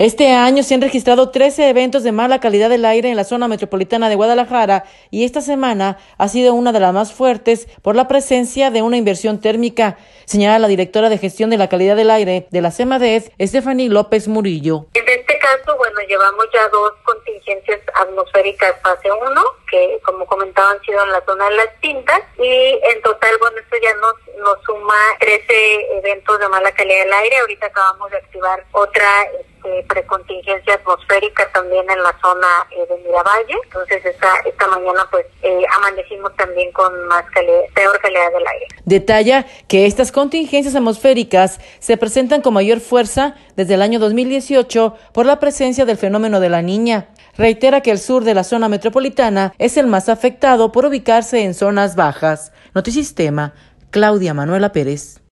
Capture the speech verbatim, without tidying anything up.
Este año se han registrado trece eventos de mala calidad del aire en la zona metropolitana de Guadalajara y esta semana ha sido una de las más fuertes por la presencia de una inversión térmica, señala la directora de gestión de la calidad del aire de la CEMADET, Estefanía López Murillo. En este caso, bueno, llevamos ya dos contingencias atmosféricas fase uno, que como comentaba han sido en la zona de Las Pintas, y en total, bueno, esto ya nos, nos suma trece eventos de mala calidad del aire. Ahorita acabamos de activar otra este, precontingencia atmosférica también en la zona eh, de Miravalle. Entonces esta, esta mañana pues eh, amanecimos también con más calidad, peor calidad del aire. Detalla que estas contingencias atmosféricas se presentan con mayor fuerza desde el año dos mil dieciocho por la presencia del fenómeno de la Niña. Reitera que el sur de la zona metropolitana es el más afectado por ubicarse en zonas bajas. Notisistema, Claudia Manuela Pérez.